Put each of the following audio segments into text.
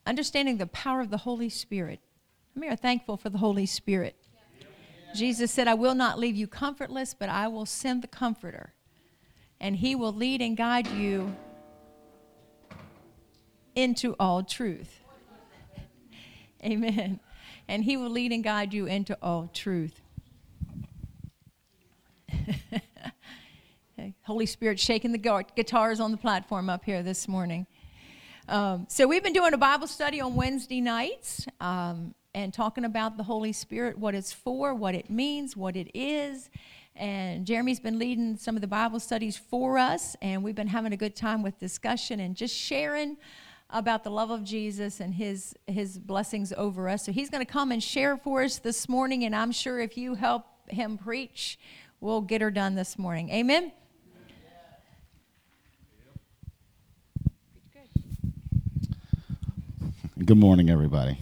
understanding the power of the Holy Spirit. How many are thankful for the Holy Spirit? Jesus said, I will not leave you comfortless, but I will send the Comforter. And he will lead and guide you into all truth. Amen. And he will lead and guide you into all truth. Holy Spirit shaking the guitars on the platform up here this morning. So we've been doing a Bible study on Wednesday nights and talking about the Holy Spirit, what it's for, what it means, what it is. And Jeremy's been leading some of the Bible studies for us, and we've been having a good time with discussion and just sharing about the love of Jesus and his blessings over us. So he's going to come and share for us this morning, and I'm sure if you help him preach, we'll get her done this morning. Amen? Good morning, everybody.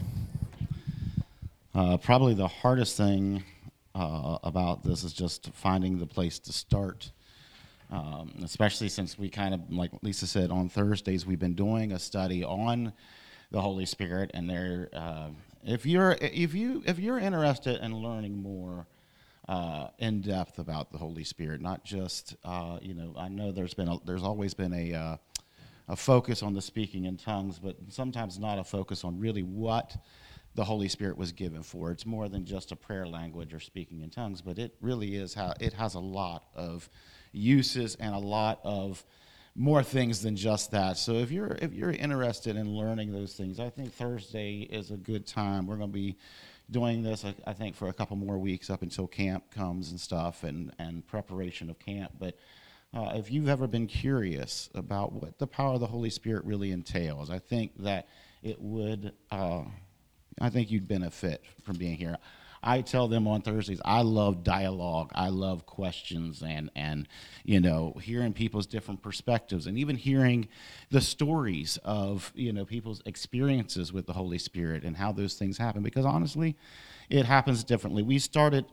Probably the hardest thing about this is just finding the place to start, especially since we kind of, like Lisa said, on Thursdays we've been doing a study on the Holy Spirit, and if you're interested in learning more in depth about the Holy Spirit, not just I know there's always been a focus on the speaking in tongues, but sometimes not a focus on really what the Holy Spirit was given for. It's more than just a prayer language or speaking in tongues, but it really is it has a lot of uses and a lot of more things than just that. So if you're interested in learning those things, I think Thursday is a good time. We're going to be doing this, I think, for a couple more weeks up until camp comes and stuff and preparation of camp. But if you've ever been curious about what the power of the Holy Spirit really entails, I think that it would, I think you'd benefit from being here. I tell them on Thursdays, I love dialogue. I love questions and hearing people's different perspectives and even hearing the stories of, people's experiences with the Holy Spirit and how those things happen. Because honestly, it happens differently. We started,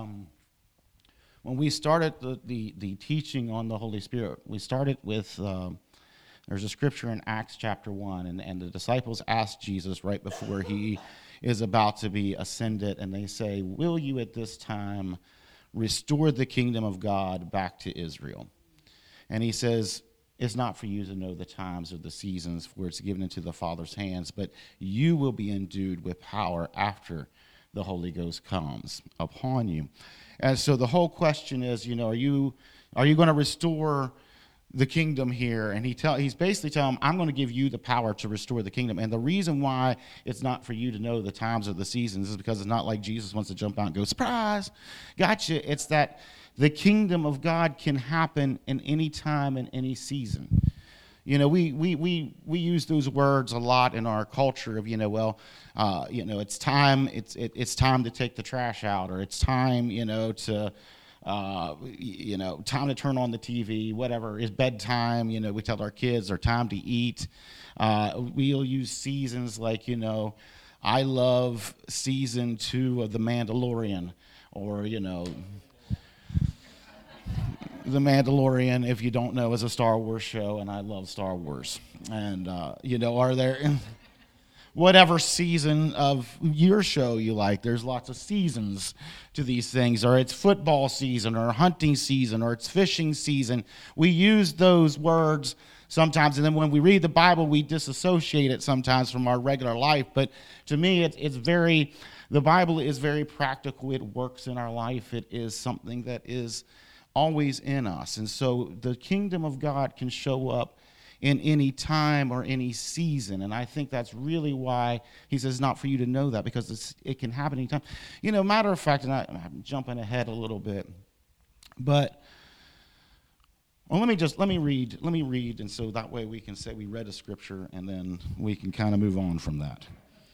when we started the teaching on the Holy Spirit, we started with, there's a scripture in Acts chapter 1, and the disciples asked Jesus right before he is about to be ascended, and they say, will you at this time restore the kingdom of God back to Israel? And he says, it's not for you to know the times or the seasons, for it's given into the Father's hands, but you will be endued with power after the Holy Ghost comes upon you. And so the whole question is, are you going to restore the kingdom here? And he's basically telling them, I'm going to give you the power to restore the kingdom. And the reason why it's not for you to know the times or the seasons is because it's not like Jesus wants to jump out and go, surprise, gotcha. It's that the kingdom of God can happen in any time and any season. We use those words a lot in our culture of, it's time, it's time to take the trash out, or it's time, time to turn on the TV, whatever, it's bedtime, we tell our kids, or time to eat. We'll use seasons like, I love season 2 of The Mandalorian, or, The Mandalorian, if you don't know, is a Star Wars show, and I love Star Wars. And, are there, whatever season of your show you like, there's lots of seasons to these things, or it's football season, or hunting season, or it's fishing season. We use those words sometimes, and then when we read the Bible, we disassociate it sometimes from our regular life. But to me, the Bible is very practical. It works in our life. It is something that is always in us. And so the kingdom of God can show up in any time or any season. And I think that's really why he says not for you to know that, because it can happen anytime. Matter of fact, and I'm jumping ahead a little bit, but let me read, and so that way we can say we read a scripture, and then we can kind of move on from that.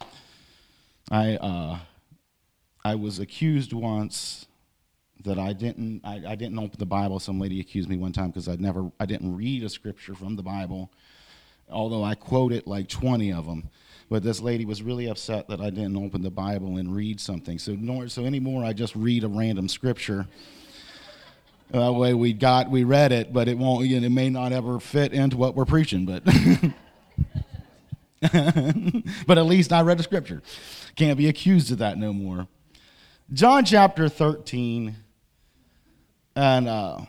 I was accused once that I didn't open the Bible. Some lady accused me one time because I didn't read a scripture from the Bible, although I quoted like 20 of them. But this lady was really upset that I didn't open the Bible and read something. So anymore, I just read a random scripture. That way we read it, but it won't. It may not ever fit into what we're preaching. But But at least I read the scripture. Can't be accused of that no more. John chapter 13, and I'm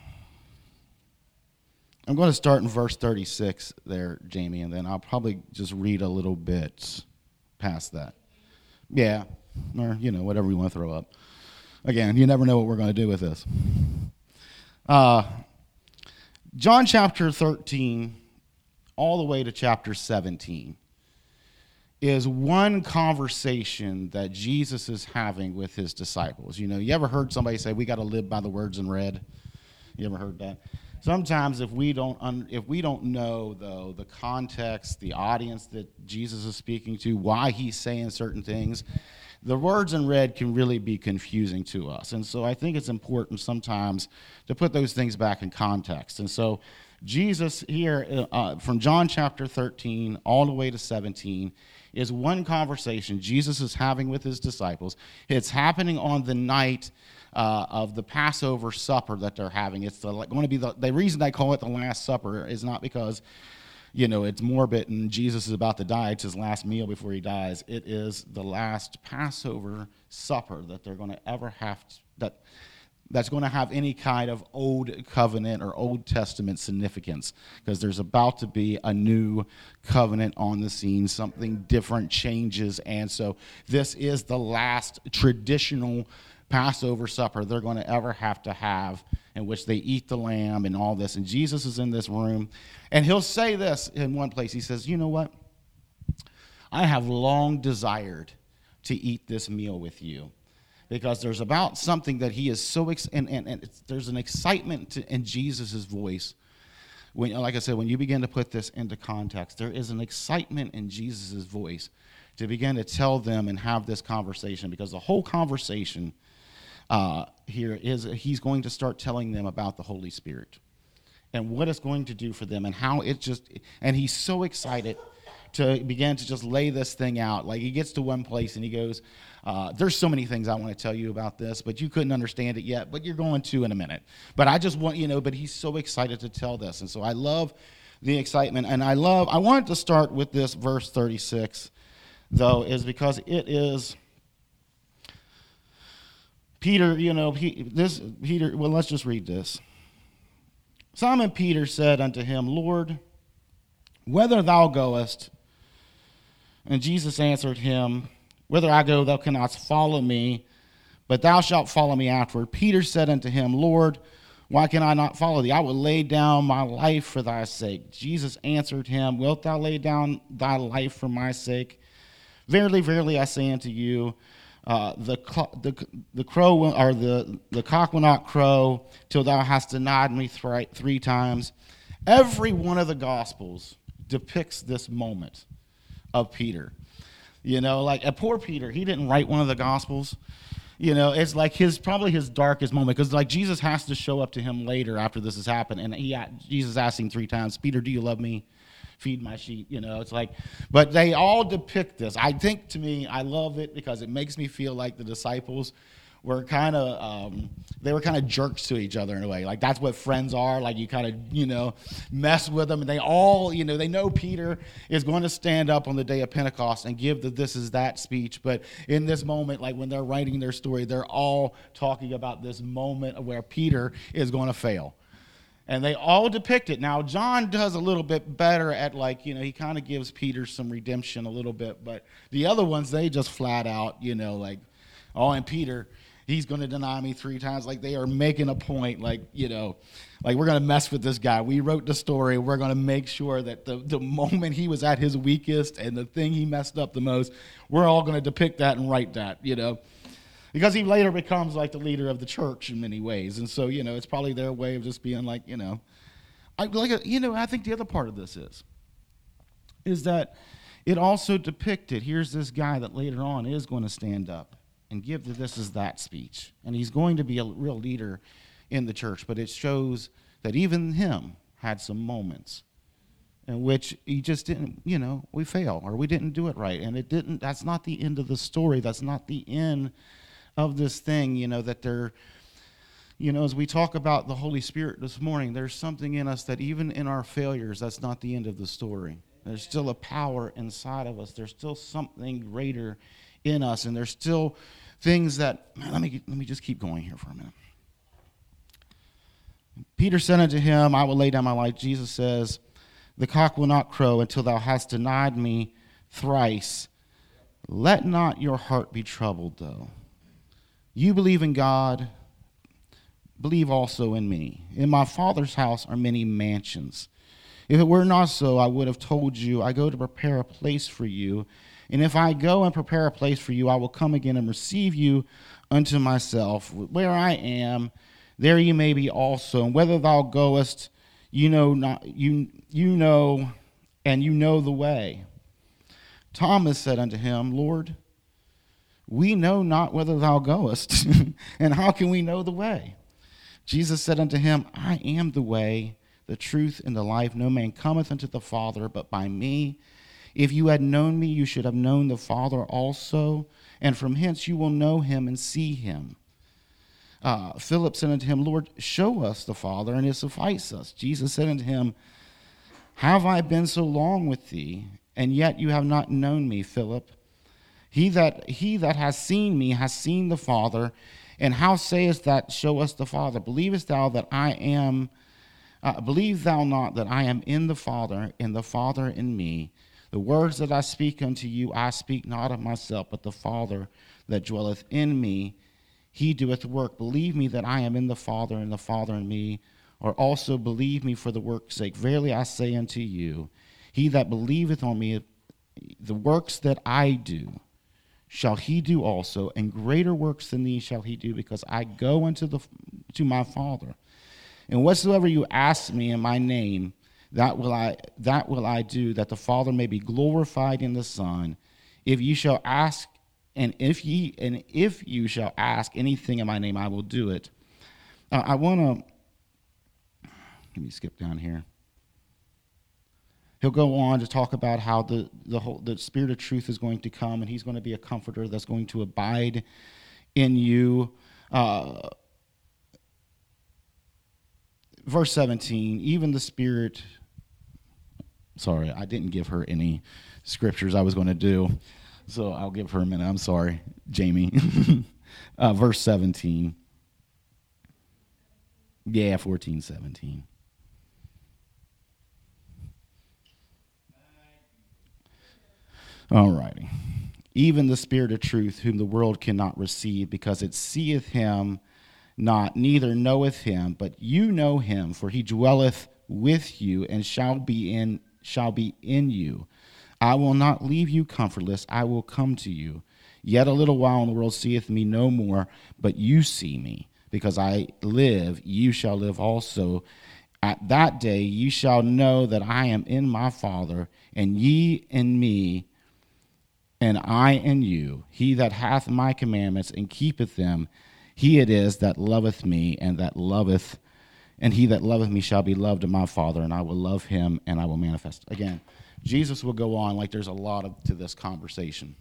going to start in verse 36 there, Jamie, and then I'll probably just read a little bit past that. Yeah, or, whatever we want to throw up. Again, you never know what we're going to do with this. John chapter 13, all the way to chapter 17, is one conversation that Jesus is having with his disciples. You ever heard somebody say, we got to live by the words in red? You ever heard that? Sometimes if we don't know, though, the context, the audience that Jesus is speaking to, why he's saying certain things, the words in red can really be confusing to us. And so I think it's important sometimes to put those things back in context. And so Jesus here, from John chapter 13 all the way to 17, is one conversation Jesus is having with his disciples. It's happening on the night of the Passover supper that they're having. It's going to be the reason they call it the Last Supper is not because it's morbid and Jesus is about to die. It's his last meal before he dies. It is the last Passover supper that they're going to ever have that's going to have any kind of Old Covenant or Old Testament significance, because there's about to be a new covenant on the scene. Something different changes, and so this is the last traditional Passover supper they're going to ever have to have, in which they eat the lamb and all this. And Jesus is in this room, and he'll say this in one place. He says, you know what? I have long desired to eat this meal with you, because there's about something that he is so, there's an excitement in Jesus' voice. Like I said, when you begin to put this into context, there is an excitement in Jesus' voice to begin to tell them and have this conversation, because the whole conversation here is he's going to start telling them about the Holy Spirit and what it's going to do for them, and how and he's so excited to begin to just lay this thing out. Like, he gets to one place and he goes, there's so many things I want to tell you about this, but you couldn't understand it yet, but you're going to in a minute. But I just want, but he's so excited to tell this. And so I love the excitement, and I wanted to start with this verse 36, though, is because it is Peter, well, let's just read this. Simon Peter said unto him, Lord, whither thou goest? And Jesus answered him, whither I go, thou cannot follow me, but thou shalt follow me afterward. Peter said unto him, Lord, why can I not follow thee? I will lay down my life for thy sake. Jesus answered him, wilt thou lay down thy life for my sake? Verily, verily, I say unto you, the cock will not crow till thou hast denied me three times. Every one of the Gospels depicts this moment of Peter. Like a poor Peter, he didn't write one of the Gospels. It's like probably his darkest moment, because like Jesus has to show up to him later after this has happened, and Jesus asked him three times, Peter, do you love me? Feed my sheep. It's like, but they all depict this. I think, to me, I love it because it makes me feel like the disciples were kind of jerks to each other in a way. Like, that's what friends are. Like, you kind of, mess with them, and they all, they know Peter is going to stand up on the day of Pentecost and give the this is that speech. But in this moment, like when they're writing their story, they're all talking about this moment where Peter is going to fail. And they all depict it. Now, John does a little bit better at, he kind of gives Peter some redemption a little bit. But the other ones, they just flat out, and Peter, he's going to deny me three times. Like, they are making a point, like we're going to mess with this guy. We wrote the story. We're going to make sure that the moment he was at his weakest and the thing he messed up the most, we're all going to depict that and write that, Because he later becomes like the leader of the church in many ways. And so, it's probably their way of just being like, I think the other part of this is that it also depicted, here's this guy that later on is going to stand up and give the this is that speech. And he's going to be a real leader in the church. But it shows that even him had some moments in which he just didn't, we fail or we didn't do it right. And that's not the end of the story. That's not the end of this thing, that there, as we talk about the Holy Spirit this morning, there's something in us that even in our failures, that's not the end of the story. There's still a power inside of us. There's still something greater in us, and there's still things that, man, let me just keep going here for a minute. Peter said unto him, I will lay down my life. Jesus says, the cock will not crow until thou hast denied me thrice. Let not your heart be troubled, though. You believe in God, believe also in me. In my Father's house are many mansions. If it were not so, I would have told you, I go to prepare a place for you. And if I go and prepare a place for you, I will come again and receive you unto myself. Where I am, there you may be also. And whither thou goest, you know the way. Thomas said unto him, Lord, we know not whither thou goest, and how can we know the way? Jesus said unto him, I am the way, the truth, and the life. No man cometh unto the Father but by me. If you had known me, you should have known the Father also, and from hence you will know him and see him. Philip said unto him, Lord, show us the Father, and it suffice us. Jesus said unto him, have I been so long with thee, and yet you have not known me, Philip? He that has seen me has seen the Father. And how sayest that, show us the Father? Believe thou not that I am in the Father, and the Father in me? The words that I speak unto you, I speak not of myself, but the Father that dwelleth in me, he doeth work. Believe me that I am in the Father, and the Father in me, or also believe me for the work's sake. Verily I say unto you, he that believeth on me, the works that I do, shall he do also, and greater works than these shall he do, because I go to my Father. And whatsoever you ask me in my name, that will I do, that the Father may be glorified in the Son. If you shall ask, and if you shall ask anything in my name, I will do it. I want to let me skip down here. He'll go on to talk about how the Spirit of truth is going to come, and he's going to be a comforter that's going to abide in you. Verse 17, even the Spirit, sorry, I didn't give her any scriptures I was going to do, so I'll give her a minute. I'm sorry, Jamie. Verse 17. Yeah, 14, 17. All righty. Even the Spirit of truth, whom the world cannot receive, because it seeth him not, neither knoweth him, but you know him, for he dwelleth with you and shall be in you. I will not leave you comfortless, I will come to you. Yet a little while, and the world seeth me no more, but you see me. Because I live, you shall live also. At that day you shall know that I am in my Father, and ye in me, and I in you. He that hath my commandments and keepeth them, he it is that loveth me, and he that loveth me shall be loved of my Father, and I will love him, and I will manifest. Again, Jesus will go on, like there's a lot to this conversation.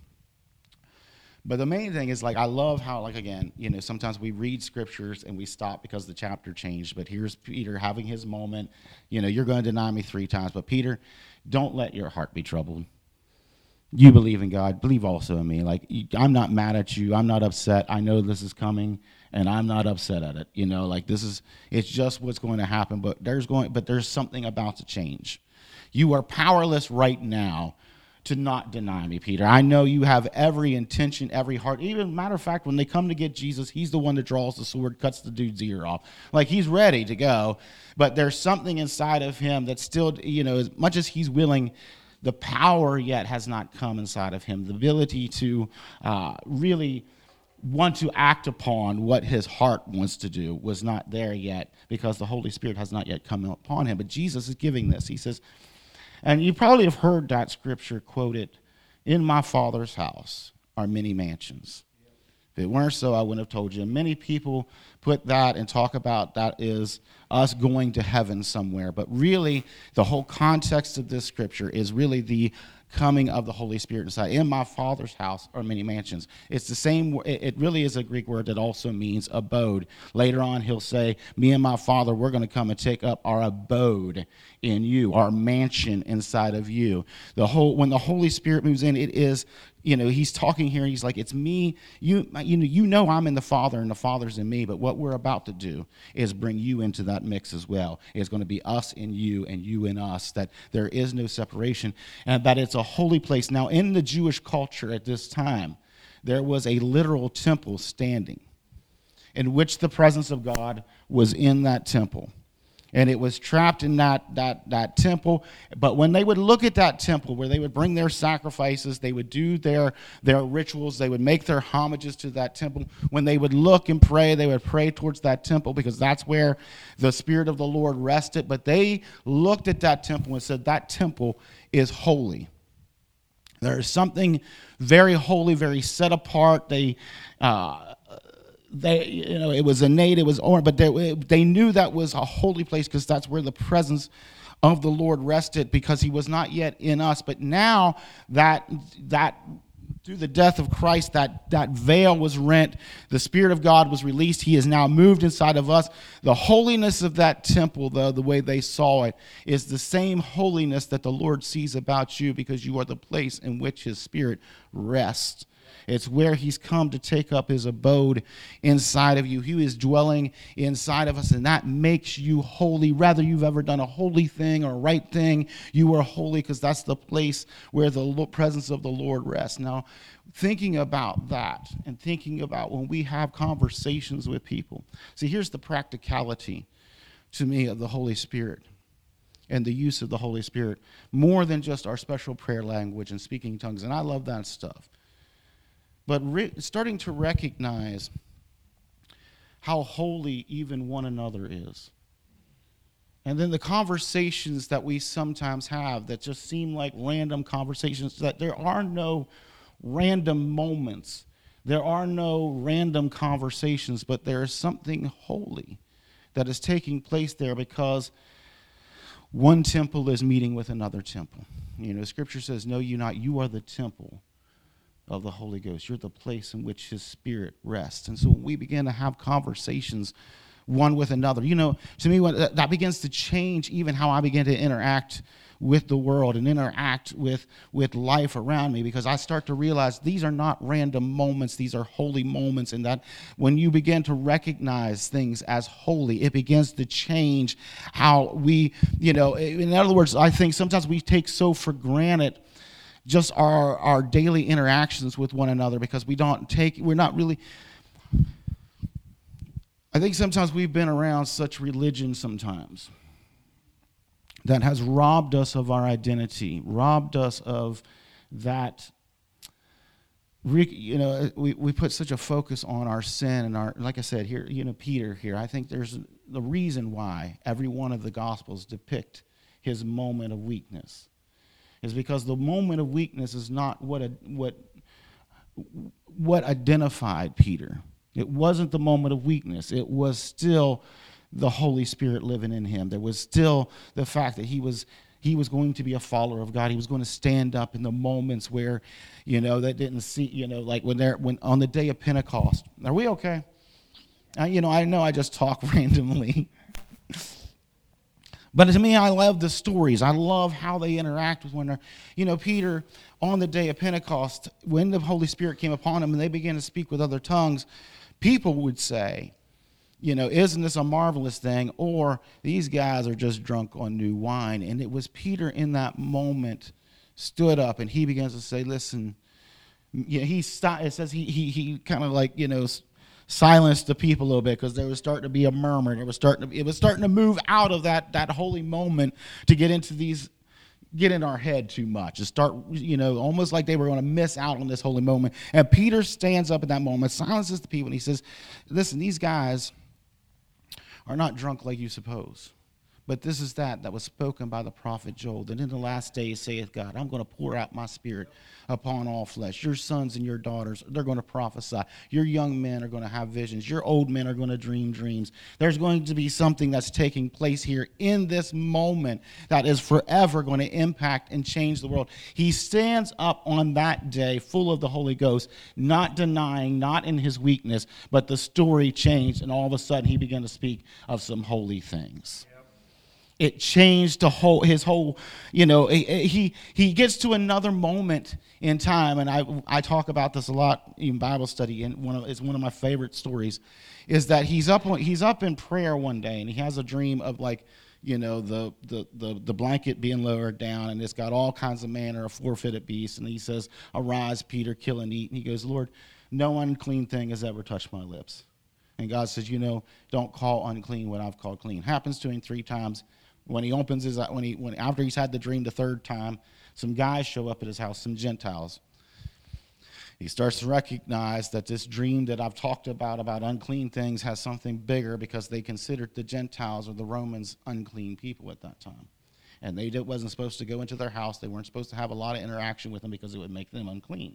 But the main thing is, like, I love how, like, again, sometimes we read scriptures and we stop because the chapter changed. But here's Peter having his moment. You're going to deny me 3 times. But Peter, don't let your heart be troubled. You believe in God, believe also in me. Like, I'm not mad at you. I'm not upset. I know this is coming, and I'm not upset at it. It's just what's going to happen. But there's something about to change. You are powerless right now to not deny me, Peter. I know you have every intention, every heart. Even, matter of fact, when they come to get Jesus, he's the one that draws the sword, cuts the dude's ear off. Like, he's ready to go. But there's something inside of him that's still, as much as he's willing, the power yet has not come inside of him. The ability to really want to act upon what his heart wants to do was not there yet, because the Holy Spirit has not yet come upon him. But Jesus is giving this. He says, and you probably have heard that scripture quoted, in my Father's house are many mansions. If it weren't so, I wouldn't have told you. And many people put that and talk about that is us going to heaven somewhere. But really, the whole context of this scripture is really the coming of the Holy Spirit inside. In my Father's house are many mansions. It's the same, it really is a Greek word that also means abode. Later on, he'll say, me and my Father, we're going to come and take up our abode in you, our mansion inside of you. When the Holy Spirit moves in, it is, he's talking here, and he's like, it's me. You know I'm in the Father, and the Father's in me, but what we're about to do is bring you into that mix as well. It's going to be us in you and you in us, that there is no separation, and that it's a holy place. Now, in the Jewish culture at this time, there was a literal temple standing in which the presence of God was in that temple. And it was trapped in that temple. But when they would look at that temple, where they would bring their sacrifices, they would do their rituals, they would make their homages to that temple. When they would look and pray, they would pray towards that temple, because that's where the Spirit of the Lord rested. But they looked at that temple and said, that temple is holy. There is something very holy, very set apart. It was innate, it was orange, but they knew that was a holy place, because that's where the presence of the Lord rested, because he was not yet in us. But now that through the death of Christ, that veil was rent, the Spirit of God was released, he has now moved inside of us. The holiness of that temple, though, the way they saw it, is the same holiness that the Lord sees about you, because you are the place in which his Spirit rests. It's where he's come to take up his abode inside of you. He is dwelling inside of us, and that makes you holy. Rather you've ever done a holy thing or a right thing, you are holy, because that's the place where the presence of the Lord rests. Now, thinking about that, and thinking about when we have conversations with people. See, here's the practicality to me of the Holy Spirit and the use of the Holy Spirit, more than just our special prayer language and speaking tongues. And I love that stuff. But starting to recognize how holy even one another is. And then the conversations that we sometimes have that just seem like random conversations, that there are no random moments. There are no random conversations, but there is something holy that is taking place there, because one temple is meeting with another temple. Scripture says, know you not, you are the temple of the Holy Ghost. You're the place in which his Spirit rests. And so when we begin to have conversations one with another, to me, that begins to change even how I begin to interact with the world and interact with life around me, because I start to realize these are not random moments, these are holy moments, and that when you begin to recognize things as holy, it begins to change how we, in other words, I think sometimes we take so for granted just our daily interactions with one another, because we're not really, I think sometimes we've been around such religion sometimes that has robbed us of our identity, robbed us of that, we put such a focus on our sin and our, like I said, here, Peter here, I think there's the reason why every one of the Gospels depict his moment of weakness. Is because the moment of weakness is not what identified Peter. It wasn't the moment of weakness. It was still the Holy Spirit living in him. There was still the fact that he was going to be a follower of God. He was going to stand up in the moments where, that didn't see, like when on the day of Pentecost. Are we okay? I know I just talk randomly. But to me, I love the stories. I love how they interact with one another. Peter, on the day of Pentecost, when the Holy Spirit came upon him and they began to speak with other tongues, people would say, isn't this a marvelous thing? Or these guys are just drunk on new wine. And it was Peter in that moment stood up and he begins to say, listen, he stopped. It says he kind of like, silenced the people a little bit, because there was starting to be a murmur, and it was starting to move out of that holy moment to get in our head too much, to start, almost like they were going to miss out on this holy moment. And Peter stands up at that moment, silences the people, and he says, listen, these guys are not drunk like you suppose, But this is that was spoken by the prophet Joel, that in the last days saith God, I'm going to pour out my spirit upon all flesh. Your sons and your daughters, they're going to prophesy. Your young men are going to have visions. Your old men are going to dream dreams. There's going to be something that's taking place here in this moment that is forever going to impact and change the world. He stands up on that day full of the Holy Ghost, not denying, not in his weakness, but the story changed, and all of a sudden he began to speak of some holy things. It changed his whole, he gets to another moment in time, and I talk about this a lot in Bible study, and it's one of my favorite stories, is that he's up in prayer one day, and he has a dream of the blanket being lowered down, and it's got all kinds of manner of four-footed beasts, and he says, "Arise, Peter, kill and eat." And he goes, "Lord, no unclean thing has ever touched my lips." And God says, don't call unclean what I've called clean. Happens to him 3 times. When he opens after he's had the dream the 3rd time, some guys show up at his house, some Gentiles. He starts to recognize that this dream that I've talked about unclean things has something bigger, because they considered the Gentiles or the Romans unclean people at that time. And they wasn't supposed to go into their house. They weren't supposed to have a lot of interaction with them because it would make them unclean.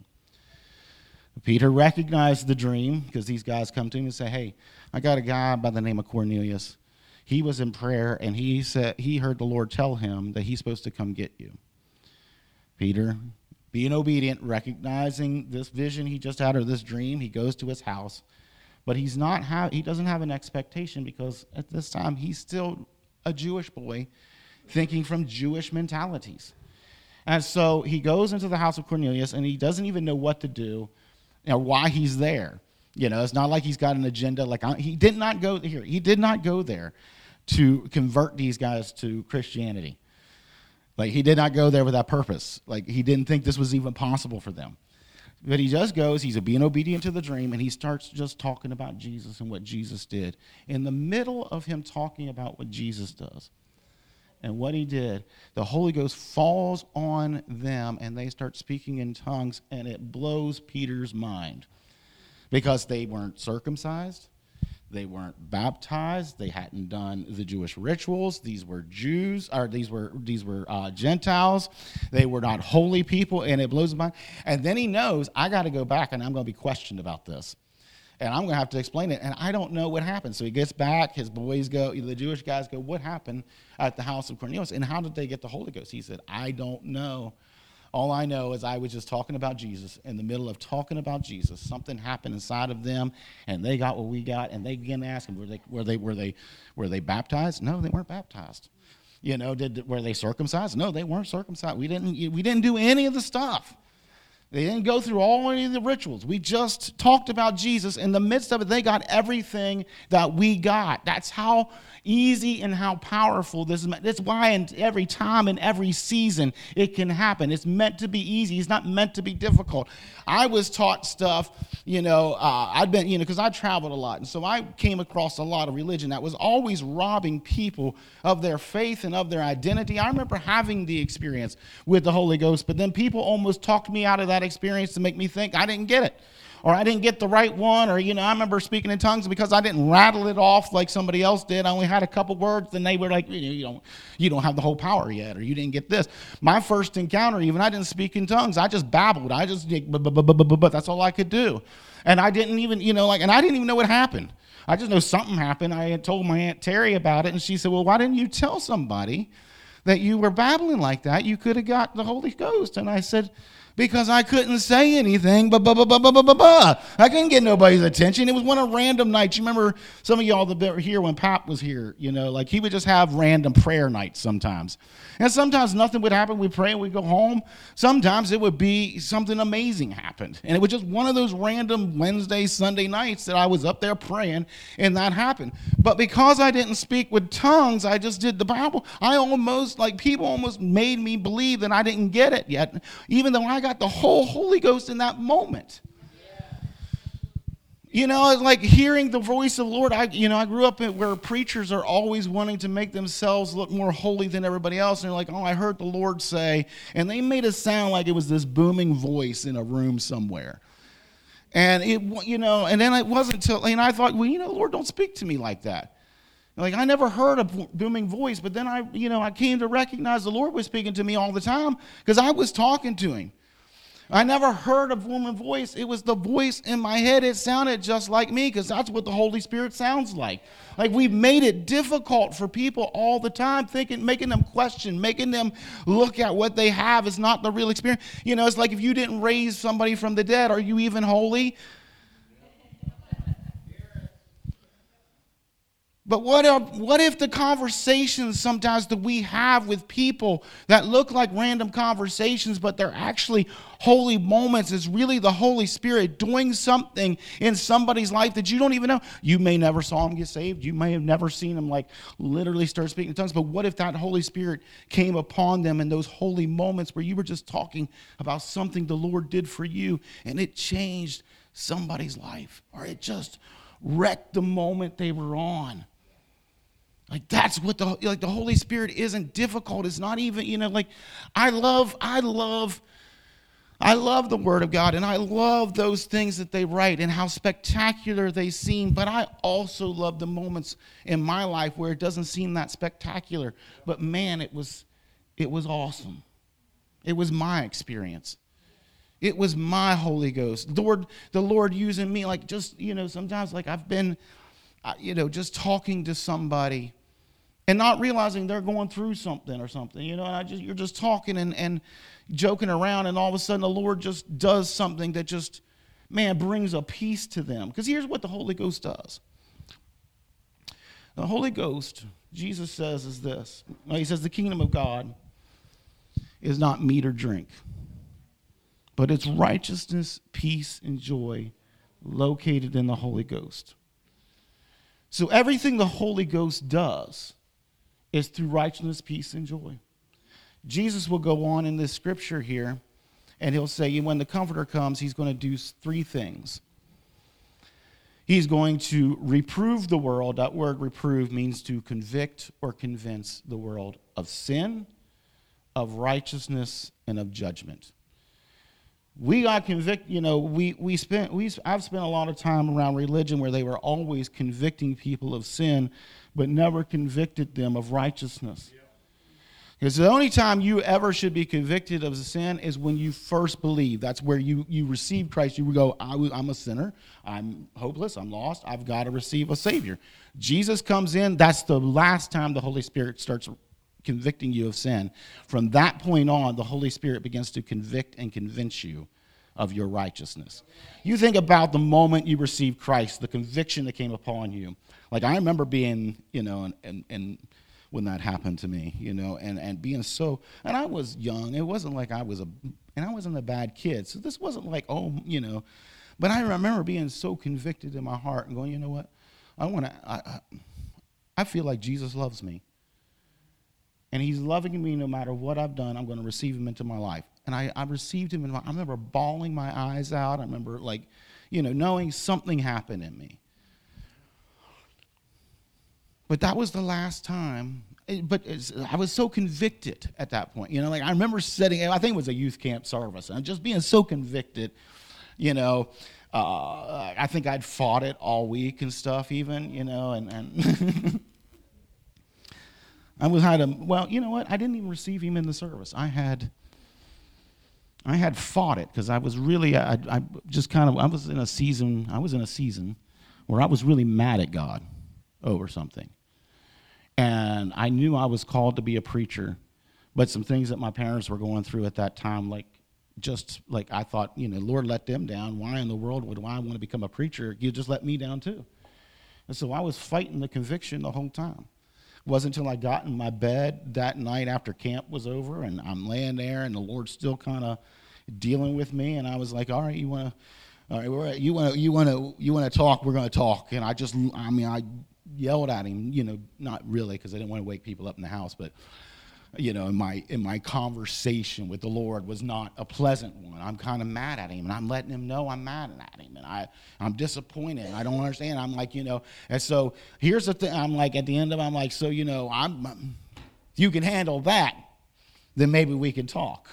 Peter recognized the dream because these guys come to him and say, "Hey, I got a guy by the name of Cornelius. He was in prayer, and he said he heard the Lord tell him that he's supposed to come get you." Peter, being obedient, recognizing this vision he just had, or this dream, he goes to his house. But he doesn't have an expectation, because at this time he's still a Jewish boy thinking from Jewish mentalities. And so he goes into the house of Cornelius, and he doesn't even know what to do or why he's there. It's not like he's got an agenda. He did not go here. He did not go there to convert these guys to Christianity. He did not go there with that purpose. He didn't think this was even possible for them. But he just goes, he's being obedient to the dream, and he starts just talking about Jesus and what Jesus did. In the middle of him talking about what Jesus does and what he did, the Holy Ghost falls on them, and they start speaking in tongues, and it blows Peter's mind. Because they weren't circumcised, they weren't baptized, they hadn't done the Jewish rituals. These were Jews, or these were Gentiles. They were not holy people, and it blows his mind. And then he knows, I got to go back, and I'm going to be questioned about this, and I'm going to have to explain it. And I don't know what happened. So he gets back. His boys go. The Jewish guys go, "What happened at the house of Cornelius? And how did they get the Holy Ghost?" He said, "I don't know. All I know is I was just talking about Jesus. In the middle of talking about Jesus, something happened inside of them, and they got what we got, and they began to ask him, were they baptized? No, they weren't baptized. Were they circumcised? No, they weren't circumcised. We didn't do any of the stuff. They didn't go through any of the rituals. We just talked about Jesus. In the midst of it, they got everything that we got. That's how easy and how powerful this is. That's why in every time, in every season, it can happen. It's meant to be easy. It's not meant to be difficult. I was taught stuff, I'd been, because I traveled a lot. And so I came across a lot of religion that was always robbing people of their faith and of their identity. I remember having the experience with the Holy Ghost, but then people almost talked me out of that experience to make me think I didn't get it, or I didn't get the right one, or, I remember speaking in tongues because I didn't rattle it off like somebody else did. I only had a couple words, then they were like, you don't have the whole power yet, or you didn't get this. My first encounter, even, I didn't speak in tongues. I just babbled. I just, but that's all I could do. And I didn't even, and I didn't even know what happened. I just know something happened. I had told my Aunt Terry about it, and she said, "Well, why didn't you tell somebody that you were babbling like that? You could have got the Holy Ghost." And I said, "Because I couldn't say anything, I couldn't get nobody's attention. It was one of random nights." You remember some of y'all that were here when Pop was here, he would just have random prayer nights sometimes. And sometimes nothing would happen. We'd pray and we'd go home. Sometimes it would be something amazing happened. And it was just one of those random Wednesday, Sunday nights that I was up there praying, and that happened. But because I didn't speak with tongues, I just did the Bible. People almost made me believe that I didn't get it yet, even though I got the whole Holy Ghost in that moment. It's like hearing the voice of the Lord. I grew up where preachers are always wanting to make themselves look more holy than everybody else. And they're like, "Oh, I heard the Lord say," and they made it sound like it was this booming voice in a room somewhere. And and then it wasn't until, and I thought, well, Lord, don't speak to me like that. Like, I never heard a booming voice, but then I came to recognize the Lord was speaking to me all the time because I was talking to him. I never heard a booming voice. It was the voice in my head. It sounded just like me because that's what the Holy Spirit sounds like. Like, we've made it difficult for people all the time, making them question, making them look at what they have is not the real experience. It's like if you didn't raise somebody from the dead, are you even holy? But what if the conversations sometimes that we have with people that look like random conversations, but they're actually holy moments, is really the Holy Spirit doing something in somebody's life that you don't even know? You may never saw them get saved. You may have never seen them like literally start speaking in tongues. But what if that Holy Spirit came upon them in those holy moments where you were just talking about something the Lord did for you and it changed somebody's life, or it just wrecked the moment they were on? Like, that's what the Holy Spirit isn't difficult. It's not even, I love the Word of God, and I love those things that they write and how spectacular they seem, but I also love the moments in my life where it doesn't seem that spectacular. But man, it was awesome. It was my experience. It was my Holy Ghost. The Lord using me, like, just, sometimes like I've been, just talking to somebody and not realizing they're going through something or something, and you're just talking and joking around, and all of a sudden the Lord just does something that just, brings a peace to them. Because here's what the Holy Ghost does. The Holy Ghost, Jesus says, is this. He says the kingdom of God is not meat or drink, but it's righteousness, peace, and joy located in the Holy Ghost. So everything the Holy Ghost does is through righteousness, peace, and joy. Jesus will go on in this scripture here, and he'll say when the Comforter comes, he's going to do three things. He's going to reprove the world. That word reprove means to convict or convince the world of sin, of righteousness, and of judgment. We got convicted, I've spent a lot of time around religion where they were always convicting people of sin, but never convicted them of righteousness. Because the only time you ever should be convicted of sin is when you first believe. That's where you receive Christ. You go, I'm a sinner. I'm hopeless. I'm lost. I've got to receive a Savior. Jesus comes in. That's the last time the Holy Spirit starts convicting you of sin. From that point on, the Holy Spirit begins to convict and convince you of your righteousness. You think about the moment you received Christ, the conviction that came upon you. Like, I remember being, and when that happened to me, and being so, and I was young. It wasn't like I wasn't a bad kid. So this wasn't like, but I remember being so convicted in my heart and going, you know what? I feel like Jesus loves me. And he's loving me no matter what I've done. I'm going to receive him into my life. And I received him. I remember bawling my eyes out. I remember, knowing something happened in me. But that was the last time. I was so convicted at that point. I remember sitting, I think it was a youth camp service, and just being so convicted, I think I'd fought it all week and stuff even, and you know what? I didn't even receive him in the service. I had fought it because I was really, I was in a season where I was really mad at God over something. And I knew I was called to be a preacher, but some things that my parents were going through at that time, I thought, Lord let them down. Why in the world would I want to become a preacher? You just let me down too. And so I was fighting the conviction the whole time. It wasn't until I got in my bed that night after camp was over, and I'm laying there, and the Lord's still kind of dealing with me, and I was like, all right, you want to talk? We're going to talk. And I yelled at him, not really, because I didn't want to wake people up in the house, but in my conversation with the Lord was not a pleasant one. I'm kind of mad at him, and I'm letting him know I'm mad at him, and I'm disappointed. I don't understand. I'm like, and so here's the thing. I'm like, at the end of it, I'm like, so, you can handle that, then maybe we can talk.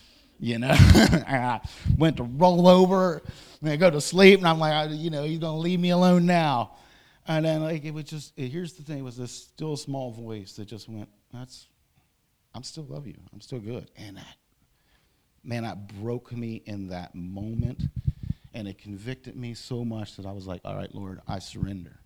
I went to roll over and I go to sleep, and I'm like, he's going to leave me alone now. And then, like, it was just, here's the thing, it was this still small voice that just went, I'm still love you. I'm still good. And that broke me in that moment. And it convicted me so much that I was like, all right, Lord, I surrender.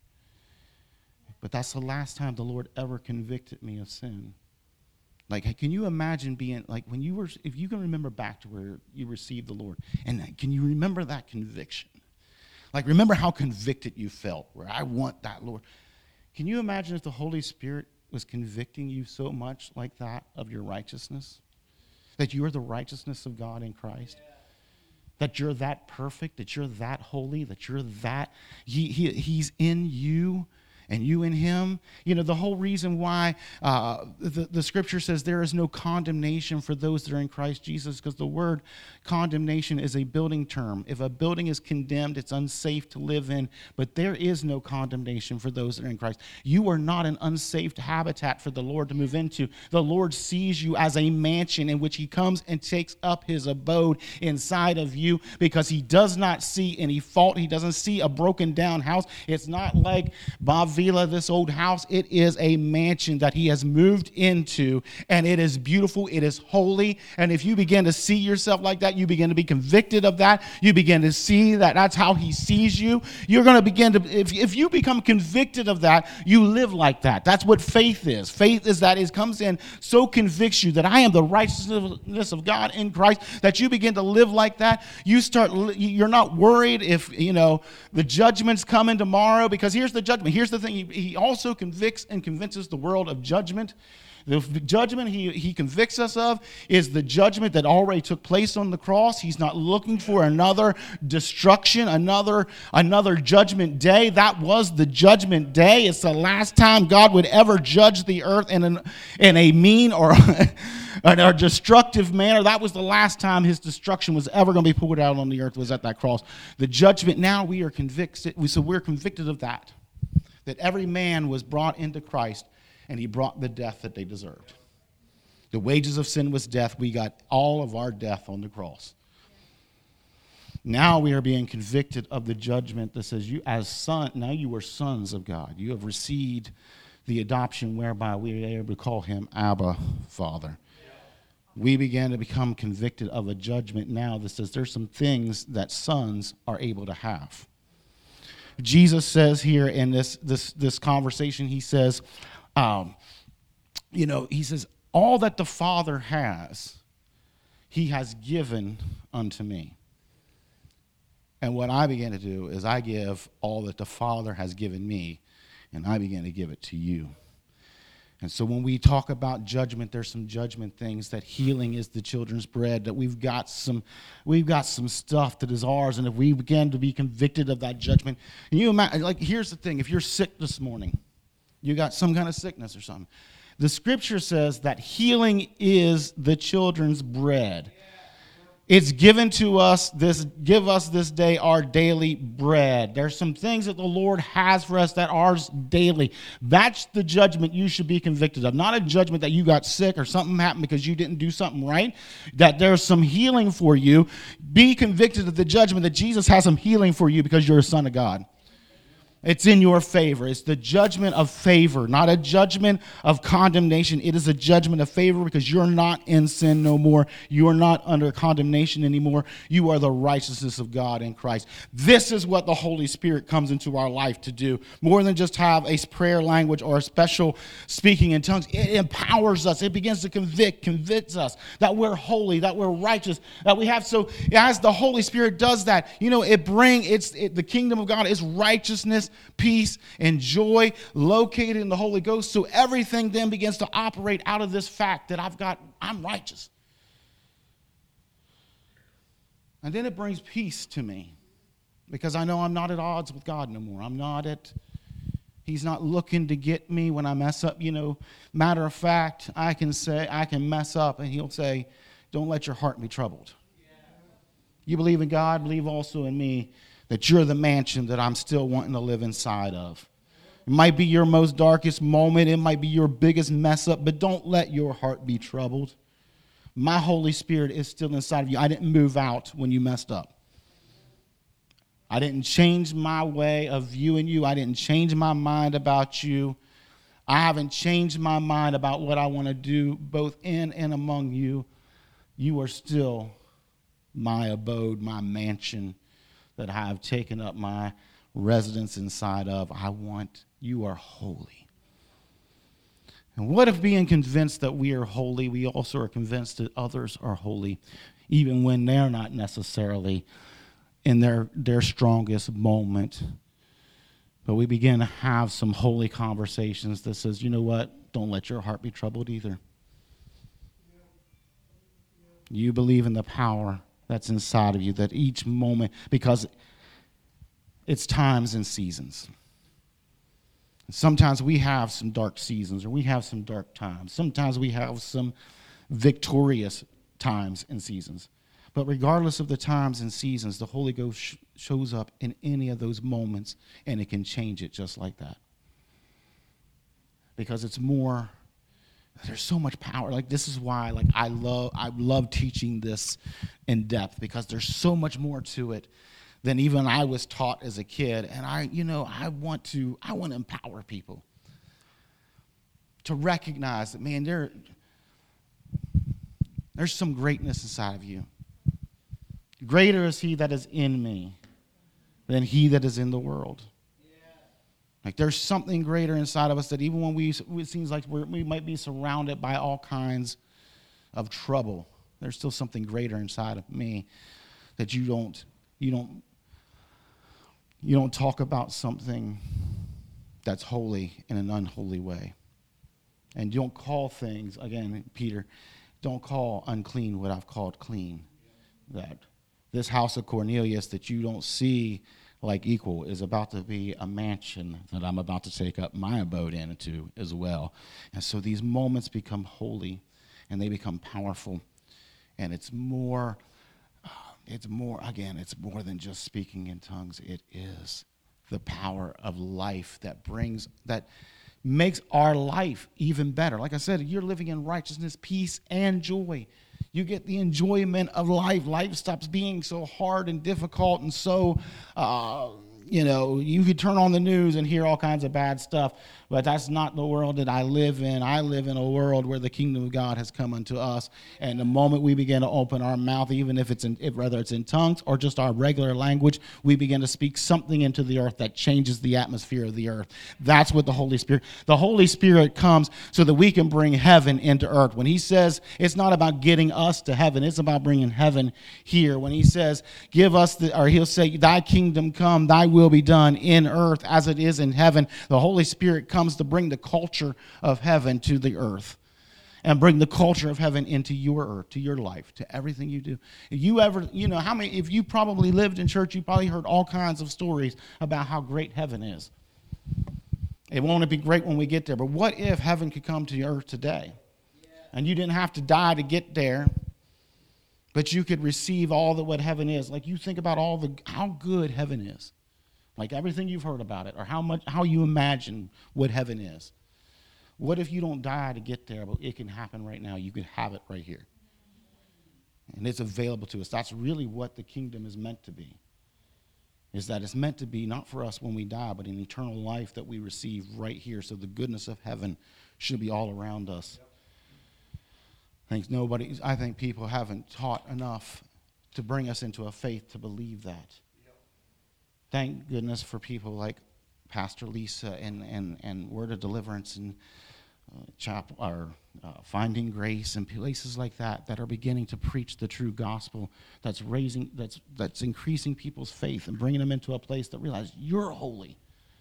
But that's the last time the Lord ever convicted me of sin. Like, can you imagine being, like, if you can remember back to where you received the Lord, and can you remember that conviction? Like, remember how convicted you felt, where I want that, Lord. Can you imagine if the Holy Spirit was convicting you so much like that of your righteousness? That you are the righteousness of God in Christ? That you're that perfect, that you're that holy, that you're that, he's in you and you in him. You know, the whole reason why the scripture says there is no condemnation for those that are in Christ Jesus, because the word condemnation is a building term. If a building is condemned, it's unsafe to live in, but there is no condemnation for those that are in Christ. You are not an unsafe habitat for the Lord to move into. The Lord sees you as a mansion in which he comes and takes up his abode inside of you, because he does not see any fault. He doesn't see a broken down house. It's not like Bob Vila, this old house. It is a mansion that he has moved into, and it is beautiful. It is holy. And if you begin to see yourself like that, you begin to be convicted of that. You begin to see that that's how he sees you. You're going to begin to, if you become convicted of that, you live like that. That's what faith is. Faith is that it comes in, so convicts you that I am the righteousness of God in Christ, that you begin to live like that. You're not worried if, the judgment's coming tomorrow, because here's the judgment. Here's the thing. He also convicts and convinces the world of judgment. The judgment he convicts us of is the judgment that already took place on the cross. He's not looking for another destruction, another judgment day. That was the judgment day. It's the last time God would ever judge the earth in a mean or a destructive manner. That was the last time his destruction was ever going to be poured out on the earth, was at that cross. The judgment, now we are convicted. So we're convicted of that every man was brought into Christ, and he brought the death that they deserved. The wages of sin was death. We got all of our death on the cross. Now we are being convicted of the judgment that says now you are sons of God. You have received the adoption whereby we are able to call him Abba, Father. We began to become convicted of a judgment now that says there's some things that sons are able to have. Jesus says here in this conversation, he says, he says, all that the Father has, he has given unto me. And what I began to do is I give all that the Father has given me, and I began to give it to you. And so when we talk about judgment, there's some judgment things, that healing is the children's bread, that we've got some stuff that is ours, and if we begin to be convicted of that judgment, and you imagine, like, here's the thing, if you're sick this morning, you got some kind of sickness or something, the scripture says that healing is the children's bread. It's given to us give us this day our daily bread. There's some things that the Lord has for us that are ours daily. That's the judgment you should be convicted of. Not a judgment that you got sick or something happened because you didn't do something right. That there's some healing for you. Be convicted of the judgment that Jesus has some healing for you because you're a son of God. It's in your favor. It's the judgment of favor, not a judgment of condemnation. It is a judgment of favor because you're not in sin no more. You are not under condemnation anymore. You are the righteousness of God in Christ. This is what the Holy Spirit comes into our life to do. More than just have a prayer language or a special speaking in tongues. It empowers us. It begins to convince us that we're holy, that we're righteous, that we have. So as the Holy Spirit does that, the kingdom of God is righteousness, peace, and joy located in the Holy Ghost. So everything then begins to operate out of this fact that I'm righteous. And then it brings peace to me because I know I'm not at odds with God no more. He's not looking to get me when I mess up. Matter of fact, I can mess up and he'll say, don't let your heart be troubled. You believe in God, believe also in me, that you're the mansion that I'm still wanting to live inside of. It might be your most darkest moment. It might be your biggest mess up, but don't let your heart be troubled. My Holy Spirit is still inside of you. I didn't move out when you messed up. I didn't change my way of viewing you. I didn't change my mind about you. I haven't changed my mind about what I want to do both in and among you. You are still my abode, my mansion that I have taken up my residence inside of. You are holy. And what if being convinced that we are holy, we also are convinced that others are holy, even when they're not necessarily in their strongest moment? But we begin to have some holy conversations that says, you know what? Don't let your heart be troubled either. You believe in the power that's inside of you, that each moment, because it's times and seasons. Sometimes we have some dark seasons, or we have some dark times. Sometimes we have some victorious times and seasons. But regardless of the times and seasons, the Holy Ghost shows up in any of those moments, and it can change it just like that. Because it's more, there's so much power. Like, this is why, like, I love teaching this in depth, because there's so much more to it than even I was taught as a kid. And I want to empower people to recognize that, man, there's some greatness inside of you. Greater is he that is in me than he that is in the world. Like, there's something greater inside of us that even when it seems like we might be surrounded by all kinds of trouble, there's still something greater inside of me that you don't talk about something that's holy in an unholy way. And don't call things, again, Peter, don't call unclean what I've called clean. That this house of Cornelius that you don't see like equal is about to be a mansion that I'm about to take up my abode into as well. And so these moments become holy, and they become powerful. And it's more than just speaking in tongues. It is the power of life that makes our life even better. Like I said, you're living in righteousness, peace, and joy. You get the enjoyment of life. Life stops being so hard and difficult and so, you could turn on the news and hear all kinds of bad stuff, but that's not the world that I live in. I live in a world where the kingdom of God has come unto us, and the moment we begin to open our mouth, even if whether it's in tongues or just our regular language, we begin to speak something into the earth that changes the atmosphere of the earth. That's what the Holy Spirit comes so that we can bring heaven into earth. When he says it's not about getting us to heaven, it's about bringing heaven here. When he says, he'll say, thy kingdom come, thy will be done in earth as it is in heaven. The Holy Spirit comes to bring the culture of heaven to the earth and bring the culture of heaven into your earth, to your life, to everything you do. If you probably lived in church, you probably heard all kinds of stories about how great heaven is. It won't be great when we get there, but what if heaven could come to your earth today? And you didn't have to die to get there, but you could receive all that what heaven is. Like, you think about how good heaven is. Like, everything you've heard about it, or how you imagine what heaven is. What if you don't die to get there, but it can happen right now? You could have it right here. And it's available to us. That's really what the kingdom is meant to be. Is that it's meant to be not for us when we die, but an eternal life that we receive right here. So the goodness of heaven should be all around us. I think people haven't taught enough to bring us into a faith to believe that. Thank goodness for people like Pastor Lisa and Word of Deliverance and Chapel or Finding Grace and places like that are beginning to preach the true gospel that's increasing people's faith and bringing them into a place that realize you're holy.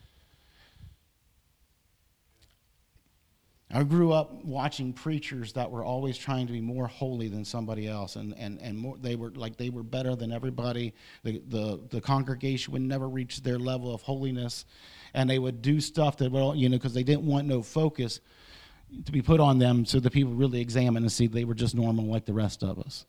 I grew up watching preachers that were always trying to be more holy than somebody else, and more, they were better than everybody. The congregation would never reach their level of holiness, and they would do stuff that, because they didn't want no focus to be put on them, so the people really examine and see they were just normal like the rest of us.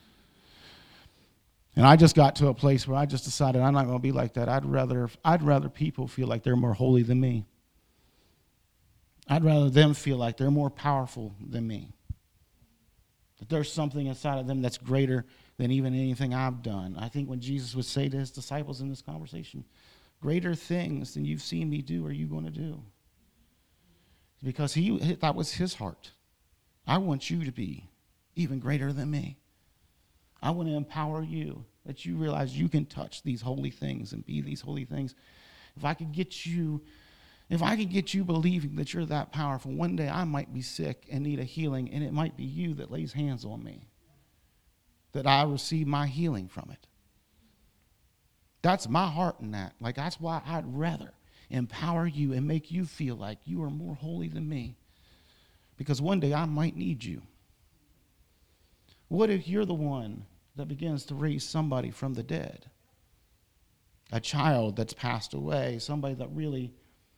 And I just got to a place where I just decided I'm not going to be like that. I'd rather people feel like they're more holy than me. I'd rather them feel like they're more powerful than me. That there's something inside of them that's greater than even anything I've done. I think when Jesus would say to his disciples in this conversation, greater things than you've seen me do are you going to do. Because that was his heart. I want you to be even greater than me. I want to empower you, that you realize you can touch these holy things and be these holy things. If I could get you believing that you're that powerful, one day I might be sick and need a healing, and it might be you that lays hands on me, that I receive my healing from it. That's my heart in that. Like, that's why I'd rather empower you and make you feel like you are more holy than me, because one day I might need you. What if you're the one that begins to raise somebody from the dead? A child that's passed away, somebody that really,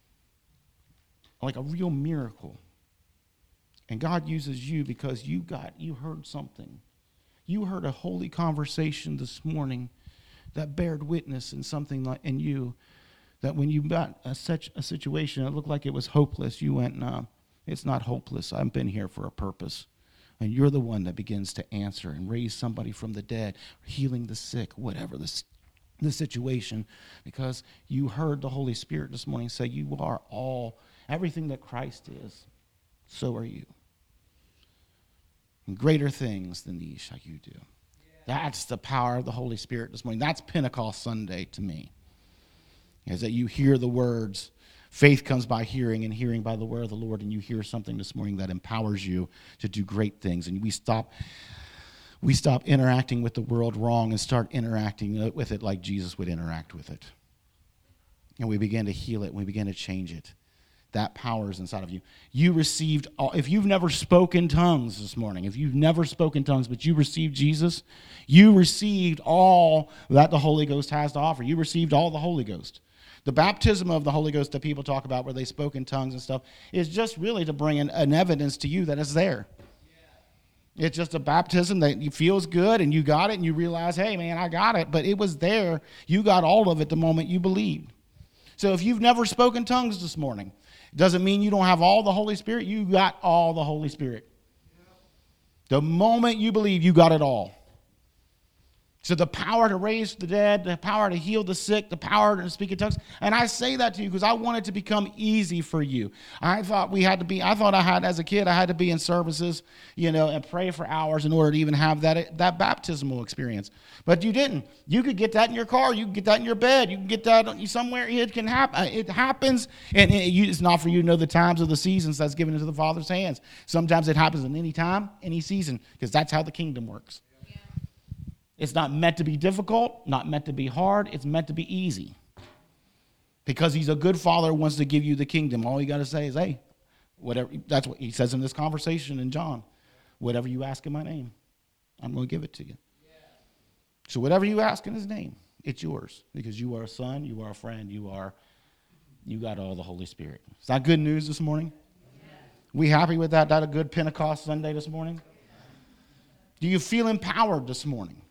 like a real miracle. And God uses you because you heard something. You heard a holy conversation this morning that bared witness in something like in you, that when you got such a situation that looked like it was hopeless, you went, no, it's not hopeless. I've been here for a purpose. And you're the one that begins to answer and raise somebody from the dead, healing the sick, whatever the situation, because you heard the Holy Spirit this morning say, you are everything that Christ is, so are you. And greater things than these shall you do. That's the power of the Holy Spirit this morning. That's Pentecost Sunday to me, is that you hear the words. Faith comes by hearing, and hearing by the word of the Lord, and you hear something this morning that empowers you to do great things. And we stop interacting with the world wrong and start interacting with it like Jesus would interact with it. And we begin to heal it, and we begin to change it. That power is inside of you. You received if you've never spoken tongues this morning, if you've never spoken tongues, but you received Jesus, you received all that the Holy Ghost has to offer. You received all the Holy Ghost. The baptism of the Holy Ghost that people talk about, where they spoke in tongues and stuff, is just really to bring an evidence to you that it's there. Yeah. It's just a baptism that feels good, and you got it, and you realize, hey, man, I got it. But it was there. You got all of it the moment you believed. So if you've never spoken tongues this morning, it doesn't mean you don't have all the Holy Spirit. You got all the Holy Spirit. Yeah. The moment you believe, you got it all. So the power to raise the dead, the power to heal the sick, the power to speak in tongues. And I say that to you because I want it to become easy for you. I thought as a kid, I had to be in services, and pray for hours in order to even have that baptismal experience. But you didn't. You could get that in your car. You can get that in your bed. You can get that somewhere. It can happen. It happens. And it's not for you to know the times or the seasons that's given into the Father's hands. Sometimes it happens in any time, any season, because that's how the kingdom works. It's not meant to be difficult, not meant to be hard. It's meant to be easy. Because he's a good father who wants to give you the kingdom. All you got to say is, hey, whatever. That's what he says in this conversation in John. Whatever you ask in my name, I'm going to give it to you. Yeah. So whatever you ask in his name, it's yours. Because you are a son, you are a friend, you got all the Holy Spirit. Is that good news this morning? Yeah. We happy with that? That a good Pentecost Sunday this morning? Do you feel empowered this morning?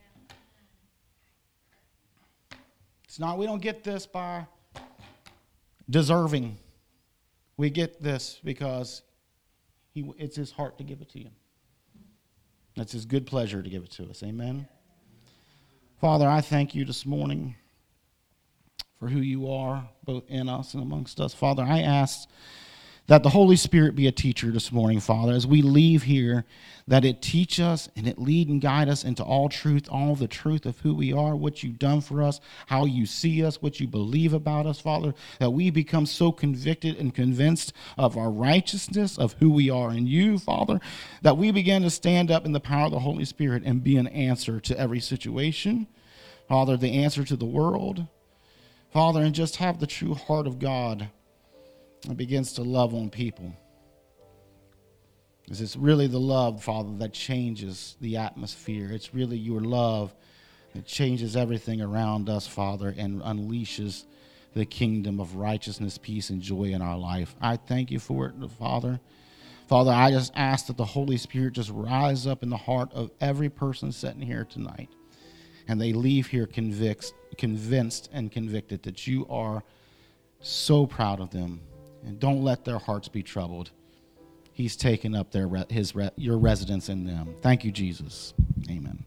We don't get this by deserving. We get this because it's his heart to give it to you. It's his good pleasure to give it to us. Amen. Father, I thank you this morning for who you are, both in us and amongst us. Father, I ask that the Holy Spirit be a teacher this morning, Father, as we leave here, that it teach us and it lead and guide us into all truth, all the truth of who we are, what you've done for us, how you see us, what you believe about us, Father, that we become so convicted and convinced of our righteousness, of who we are in you, Father, that we begin to stand up in the power of the Holy Spirit and be an answer to every situation, Father, the answer to the world, Father, and just have the true heart of God. It begins to love on people. Because it's really the love, Father, that changes the atmosphere. It's really your love that changes everything around us, Father, and unleashes the kingdom of righteousness, peace, and joy in our life. I thank you for it, Father. Father, I just ask that the Holy Spirit just rise up in the heart of every person sitting here tonight, and they leave here convinced and convicted that you are so proud of them. And don't let their hearts be troubled. He's taken up your residence in them. Thank you, Jesus. Amen.